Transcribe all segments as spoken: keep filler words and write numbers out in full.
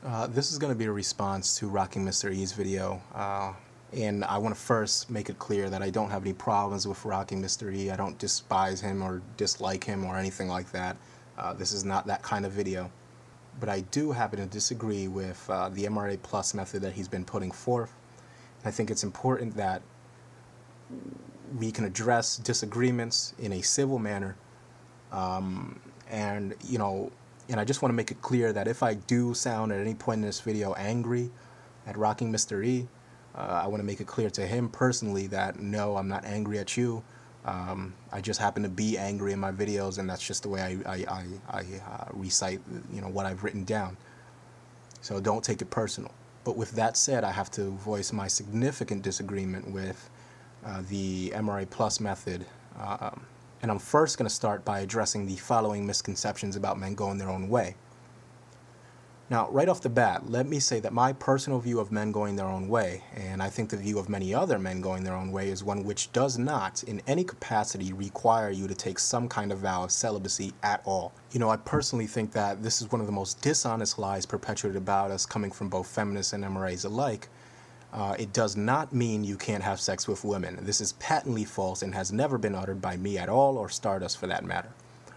Uh, this is going to be a response to Rocking Mister E's video, uh, and I want to first make it clear that I don't have any problems with Rocking Mister E. I don't despise him or dislike him or anything like that. Uh, this is not that kind of video. But I do happen to disagree with uh, the M R A Plus method that he's been putting forth. I think it's important that we can address disagreements in a civil manner, um, and you know, and I just want to make it clear that if I do sound at any point in this video angry at Rocking Mister E, uh, I want to make it clear to him personally that no, I'm not angry at you. Um, I just happen to be angry in my videos, and that's just the way I, I, I, I uh, recite, you know, what I've written down. So don't take it personal. But with that said, I have to voice my significant disagreement with uh, the M R A Plus method. Uh, and I'm first going to start by addressing the following misconceptions about men going their own way. Now, right off the bat, let me say that my personal view of men going their own way, and I think the view of many other men going their own way, is one which does not, in any capacity, require you to take some kind of vow of celibacy at all. You know, I personally think that this is one of the most dishonest lies perpetuated about us, coming from both feminists and M R As alike. Uh, it does not mean you can't have sex with women. This is patently false and has never been uttered by me at all, or Stardust for that matter.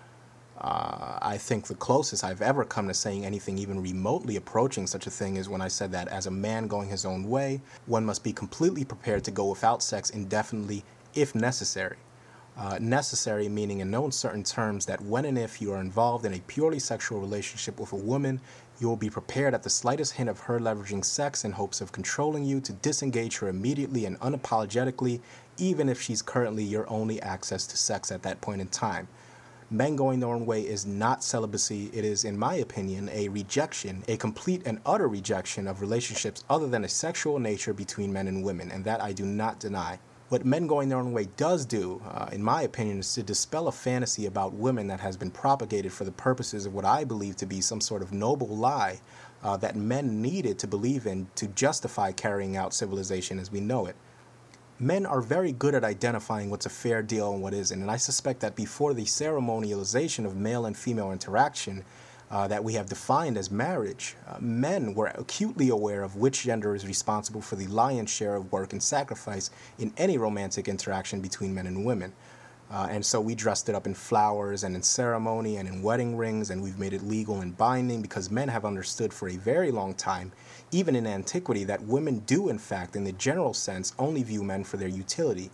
Uh, I think the closest I've ever come to saying anything even remotely approaching such a thing is when I said that as a man going his own way, one must be completely prepared to go without sex indefinitely if necessary. Uh, necessary meaning in no uncertain terms that when and if you are involved in a purely sexual relationship with a woman, you will be prepared at the slightest hint of her leveraging sex in hopes of controlling you to disengage her immediately and unapologetically, even if she's currently your only access to sex at that point in time. Men going their own way is not celibacy. It is, in my opinion, a rejection, a complete and utter rejection of relationships other than a sexual nature between men and women, and that I do not deny. What men going their own way does do, uh, in my opinion, is to dispel a fantasy about women that has been propagated for the purposes of what I believe to be some sort of noble lie uh, that men needed to believe in to justify carrying out civilization as we know it. Men are very good at identifying what's a fair deal and what isn't, and I suspect that before the ceremonialization of male and female interaction uh, that we have defined as marriage, uh, men were acutely aware of which gender is responsible for the lion's share of work and sacrifice in any romantic interaction between men and women. Uh, and so we dressed it up in flowers and in ceremony and in wedding rings, and we've made it legal and binding because men have understood for a very long time, even in antiquity, that women do in fact, in the general sense, only view men for their utility.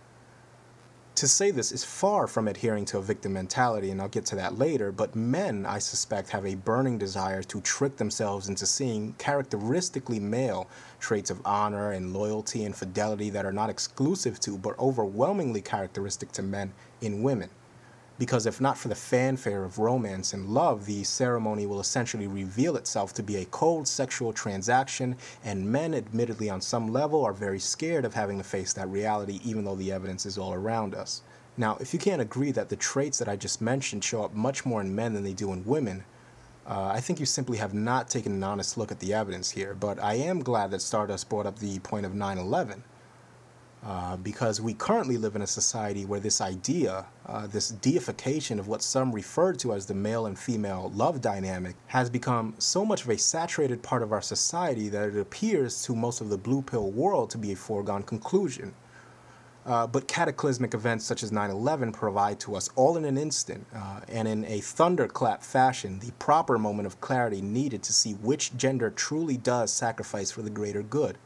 To say this is far from adhering to a victim mentality, and I'll get to that later, but men, I suspect, have a burning desire to trick themselves into seeing characteristically male traits of honor and loyalty and fidelity that are not exclusive to, but overwhelmingly characteristic to men in women. Because if not for the fanfare of romance and love, the ceremony will essentially reveal itself to be a cold sexual transaction, and men, admittedly on some level, are very scared of having to face that reality, even though the evidence is all around us. Now, if you can't agree that the traits that I just mentioned show up much more in men than they do in women, uh, I think you simply have not taken an honest look at the evidence here. But I am glad that Stardust brought up the point of nine eleven. Uh, because we currently live in a society where this idea, uh, this deification of what some refer to as the male and female love dynamic, has become so much of a saturated part of our society that it appears to most of the blue pill world to be a foregone conclusion. Uh, but cataclysmic events such as nine eleven provide to us all in an instant, uh, and in a thunderclap fashion, the proper moment of clarity needed to see which gender truly does sacrifice for the greater good.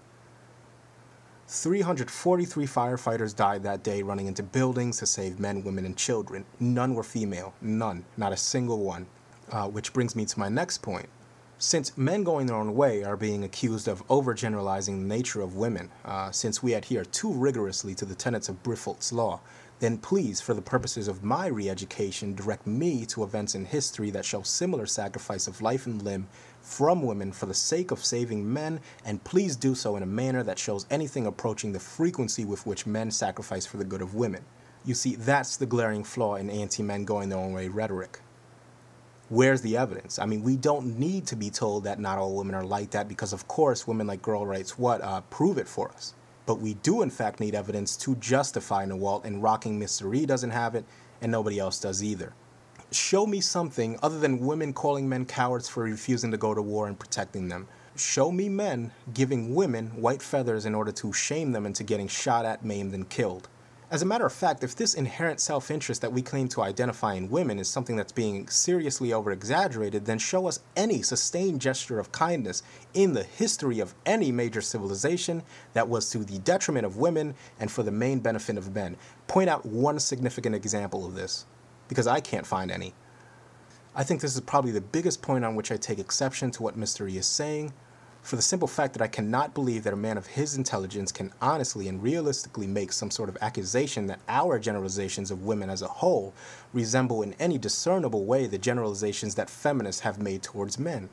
three hundred forty-three firefighters died that day running into buildings to save men, women, and children. None were female. None. Not a single one. Uh, which brings me to my next point. Since men going their own way are being accused of overgeneralizing the nature of women, uh, since we adhere too rigorously to the tenets of Briffault's law, then please, for the purposes of my re-education, direct me to events in history that show similar sacrifice of life and limb from women for the sake of saving men, and please do so in a manner that shows anything approaching the frequency with which men sacrifice for the good of women. You see, that's the glaring flaw in anti-men going their own way rhetoric. Where's the evidence? I mean, we don't need to be told that not all women are like that, because of course women like Girl Writes What uh, prove it for us. But we do in fact need evidence to justify Nawalt, and Rocking Mister E doesn't have it, and nobody else does either. Show me something other than women calling men cowards for refusing to go to war and protecting them. Show me men giving women white feathers in order to shame them into getting shot at, maimed, and killed. As a matter of fact, if this inherent self-interest that we claim to identify in women is something that's being seriously over-exaggerated, then show us any sustained gesture of kindness in the history of any major civilization that was to the detriment of women and for the main benefit of men. Point out one significant example of this, because I can't find any. I think this is probably the biggest point on which I take exception to what Mister E is saying, for the simple fact that I cannot believe that a man of his intelligence can honestly and realistically make some sort of accusation that our generalizations of women as a whole resemble in any discernible way the generalizations that feminists have made towards men.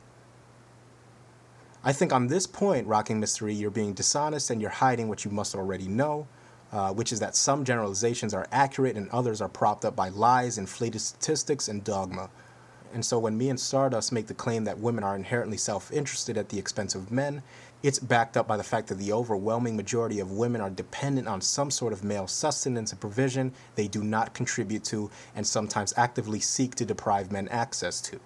I think on this point, Rocking Mister E, you're being dishonest and you're hiding what you must already know, uh, which is that some generalizations are accurate and others are propped up by lies, inflated statistics, and dogma. And so when me and Stardust make the claim that women are inherently self-interested at the expense of men, it's backed up by the fact that the overwhelming majority of women are dependent on some sort of male sustenance and provision they do not contribute to and sometimes actively seek to deprive men access to.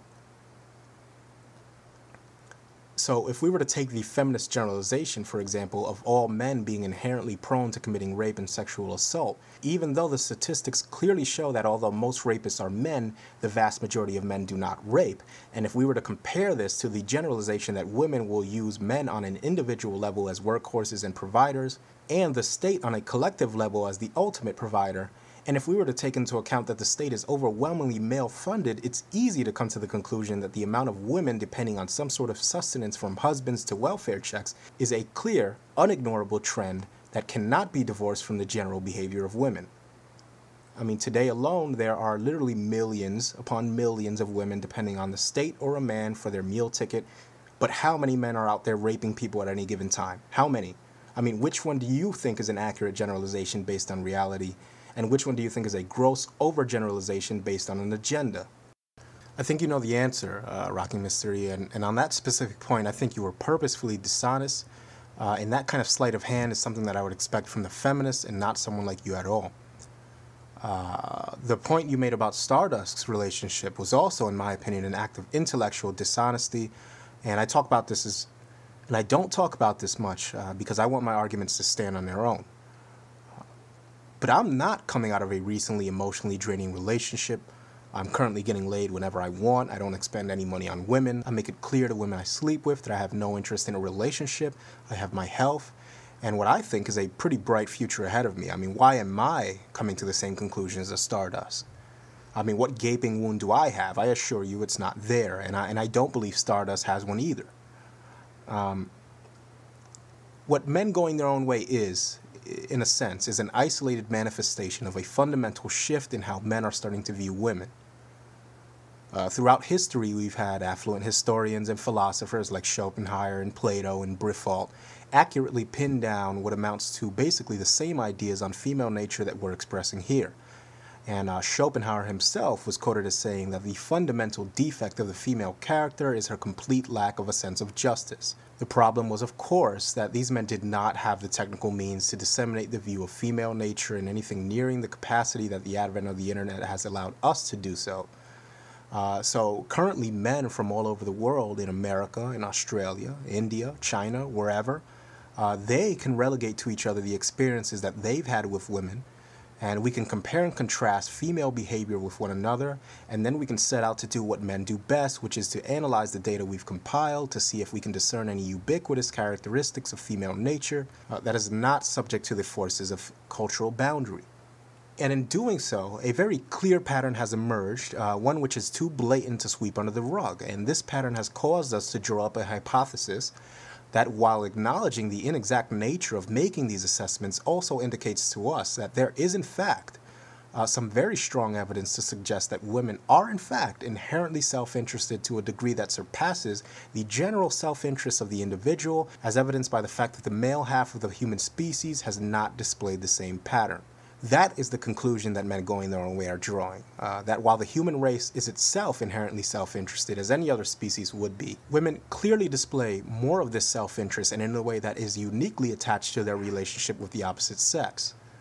So if we were to take the feminist generalization, for example, of all men being inherently prone to committing rape and sexual assault, even though the statistics clearly show that although most rapists are men, the vast majority of men do not rape, and if we were to compare this to the generalization that women will use men on an individual level as workhorses and providers, and the state on a collective level as the ultimate provider, and if we were to take into account that the state is overwhelmingly male-funded, it's easy to come to the conclusion that the amount of women depending on some sort of sustenance from husbands to welfare checks is a clear, unignorable trend that cannot be divorced from the general behavior of women. I mean, today alone, there are literally millions upon millions of women depending on the state or a man for their meal ticket, but how many men are out there raping people at any given time? How many? I mean, which one do you think is an accurate generalization based on reality? And which one do you think is a gross overgeneralization based on an agenda? I think you know the answer, uh, Rocking Mister E, and, and on that specific point, I think you were purposefully dishonest, uh, and that kind of sleight of hand is something that I would expect from the feminists and not someone like you at all. Uh, the point you made about Stardust's relationship was also, in my opinion, an act of intellectual dishonesty, and I talk about this as, and I don't talk about this much uh, because I want my arguments to stand on their own. But I'm not coming out of a recently emotionally draining relationship. I'm currently getting laid whenever I want. I don't expend any money on women. I make it clear to women I sleep with that I have no interest in a relationship. I have my health and what I think is a pretty bright future ahead of me. I mean, why am I coming to the same conclusions as Stardust? I mean, what gaping wound do I have? I assure you it's not there, and I, and I don't believe Stardust has one either. Um, what men going their own way is, in a sense, is an isolated manifestation of a fundamental shift in how men are starting to view women. Uh, throughout history, we've had affluent historians and philosophers like Schopenhauer and Plato and Briffault accurately pin down what amounts to basically the same ideas on female nature that we're expressing here. And uh, Schopenhauer himself was quoted as saying that the fundamental defect of the female character is her complete lack of a sense of justice. The problem was, of course, that these men did not have the technical means to disseminate the view of female nature in anything nearing the capacity that the advent of the internet has allowed us to do so. Uh, so currently men from all over the world, in America, in Australia, India, China, wherever, uh, they can relegate to each other the experiences that they've had with women, and we can compare and contrast female behavior with one another, and then we can set out to do what men do best, which is to analyze the data we've compiled to see if we can discern any ubiquitous characteristics of female nature uh, that is not subject to the forces of cultural boundary. And in doing so, a very clear pattern has emerged, uh, one which is too blatant to sweep under the rug, and this pattern has caused us to draw up a hypothesis that, while acknowledging the inexact nature of making these assessments, also indicates to us that there is in fact uh, some very strong evidence to suggest that women are in fact inherently self-interested to a degree that surpasses the general self-interest of the individual, as evidenced by the fact that the male half of the human species has not displayed the same pattern. That is the conclusion that men going their own way are drawing, uh, that while the human race is itself inherently self-interested, as any other species would be, women clearly display more of this self-interest and in a way that is uniquely attached to their relationship with the opposite sex.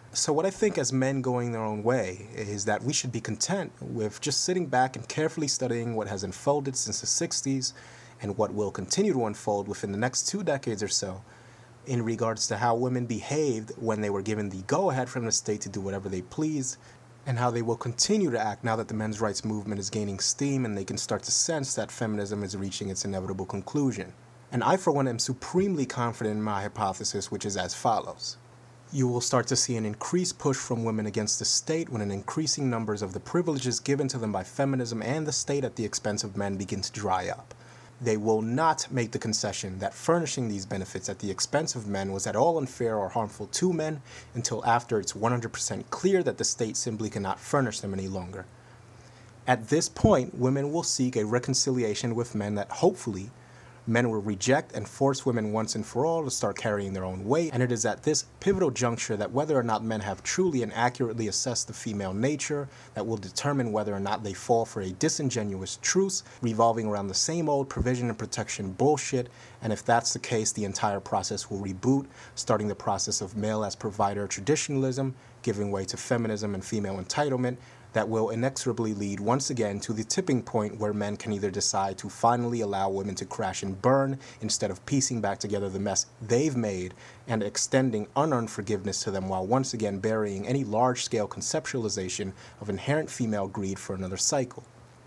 So what I think as men going their own way is that we should be content with just sitting back and carefully studying what has unfolded since the sixties and what will continue to unfold within the next two decades or so in regards to how women behaved when they were given the go-ahead from the state to do whatever they please, and how they will continue to act now that the men's rights movement is gaining steam and they can start to sense that feminism is reaching its inevitable conclusion. And I, for one, am supremely confident in my hypothesis, which is as follows. You will start to see an increased push from women against the state when an increasing numbers of the privileges given to them by feminism and the state at the expense of men begin to dry up. They will not make the concession that furnishing these benefits at the expense of men was at all unfair or harmful to men until after it's one hundred percent clear that the state simply cannot furnish them any longer. At this point, women will seek a reconciliation with men that hopefully men will reject and force women once and for all to start carrying their own weight, and it is at this pivotal juncture that whether or not men have truly and accurately assessed the female nature that will determine whether or not they fall for a disingenuous truce revolving around the same old provision and protection bullshit, and if that's the case, the entire process will reboot, starting the process of male as provider traditionalism, giving way to feminism and female entitlement, that will inexorably lead once again to the tipping point where men can either decide to finally allow women to crash and burn instead of piecing back together the mess they've made and extending unearned forgiveness to them while once again burying any large-scale conceptualization of inherent female greed for another cycle.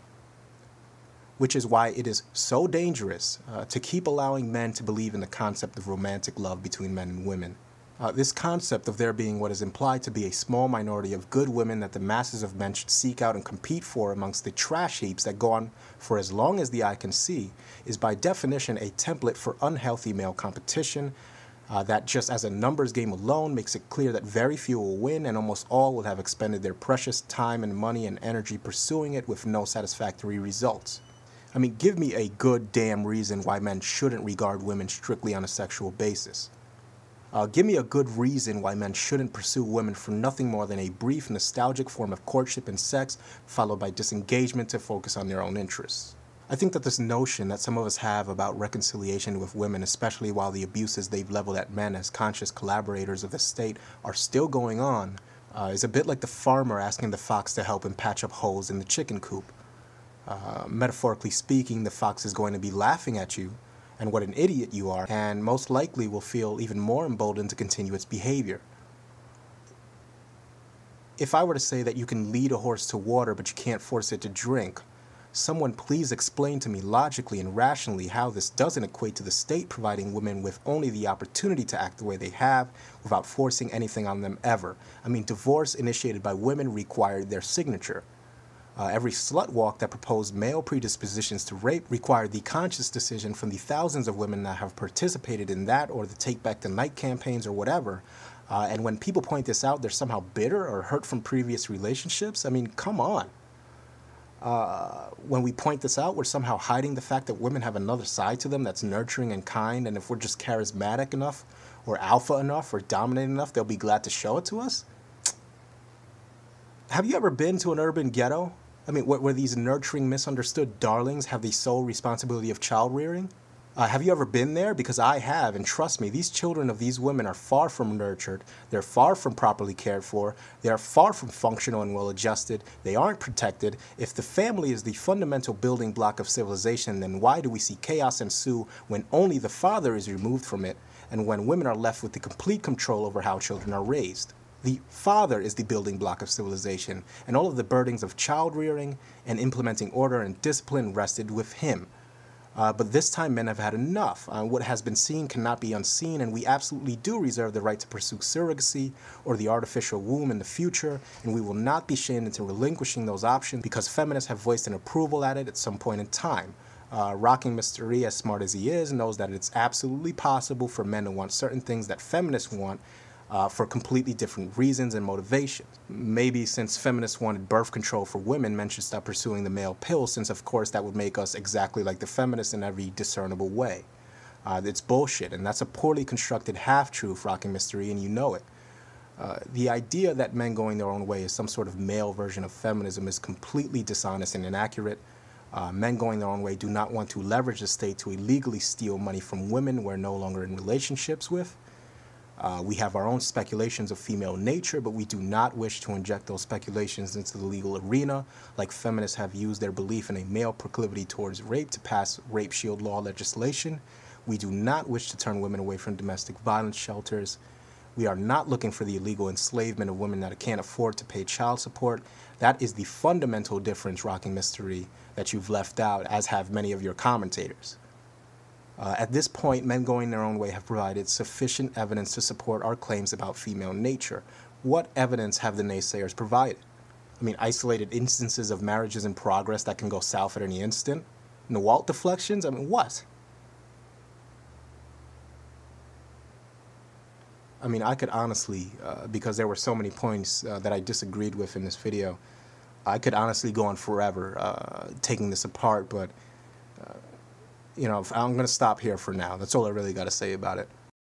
Which is why it is so dangerous uh, to keep allowing men to believe in the concept of romantic love between men and women. Uh, this concept of there being what is implied to be a small minority of good women that the masses of men should seek out and compete for amongst the trash heaps that go on for as long as the eye can see is by definition a template for unhealthy male competition uh, that just as a numbers game alone makes it clear that very few will win and almost all will have expended their precious time and money and energy pursuing it with no satisfactory results. I mean, give me a good damn reason why men shouldn't regard women strictly on a sexual basis. Uh, give me a good reason why men shouldn't pursue women for nothing more than a brief, nostalgic form of courtship and sex, followed by disengagement to focus on their own interests. I think that this notion that some of us have about reconciliation with women, especially while the abuses they've leveled at men as conscious collaborators of the state are still going on, uh, is a bit like the farmer asking the fox to help him patch up holes in the chicken coop. Uh, metaphorically speaking, the fox is going to be laughing at you and what an idiot you are, and most likely will feel even more emboldened to continue its behavior. If I were to say that you can lead a horse to water but you can't force it to drink, someone please explain to me logically and rationally how this doesn't equate to the state providing women with only the opportunity to act the way they have without forcing anything on them ever. I mean, divorce initiated by women required their signature. Uh, every slut walk that proposed male predispositions to rape required the conscious decision from the thousands of women that have participated in that or the Take Back the Night campaigns or whatever. Uh, and when people point this out, they're somehow bitter or hurt from previous relationships. I mean, come on. Uh, when we point this out, we're somehow hiding the fact that women have another side to them that's nurturing and kind, and if we're just charismatic enough or alpha enough or dominant enough, they'll be glad to show it to us. Have you ever been to an urban ghetto? I mean, where, where these nurturing, misunderstood darlings have the sole responsibility of child rearing? Uh, have you ever been there? Because I have, and trust me, these children of these women are far from nurtured, they're far from properly cared for, they are far from functional and well-adjusted, they aren't protected. If the family is the fundamental building block of civilization, then why do we see chaos ensue when only the father is removed from it, and when women are left with the complete control over how children are raised? The father is the building block of civilization, and all of the burdens of child rearing and implementing order and discipline rested with him. Uh, but this time men have had enough. Uh, what has been seen cannot be unseen, and we absolutely do reserve the right to pursue surrogacy or the artificial womb in the future, and we will not be shamed into relinquishing those options because feminists have voiced an approval at it at some point in time. Uh, Rocking Mister E, as smart as he is, knows that it's absolutely possible for men to want certain things that feminists want, Uh, for completely different reasons and motivations. Maybe since feminists wanted birth control for women, men should stop pursuing the male pill, since of course that would make us exactly like the feminists in every discernible way. Uh, it's bullshit, and that's a poorly constructed half-truth, Rocking Mister E, and you know it. Uh, the idea that men going their own way is some sort of male version of feminism is completely dishonest and inaccurate. Uh, men going their own way do not want to leverage the state to illegally steal money from women we're no longer in relationships with. Uh, we have our own speculations of female nature, but we do not wish to inject those speculations into the legal arena, like feminists have used their belief in a male proclivity towards rape to pass rape shield law legislation. We do not wish to turn women away from domestic violence shelters. We are not looking for the illegal enslavement of women that can't afford to pay child support. That is the fundamental difference, Rocking Mystery, that you've left out, as have many of your commentators. Uh, at this point, men going their own way have provided sufficient evidence to support our claims about female nature. What evidence have the naysayers provided? I mean, isolated instances of marriages in progress that can go south at any instant? Nawalt deflections? I mean, what? I mean, I could honestly, uh, because there were so many points uh, that I disagreed with in this video, I could honestly go on forever uh, taking this apart, but, uh, you know, I'm going to stop here for now. That's all I really got to say about it.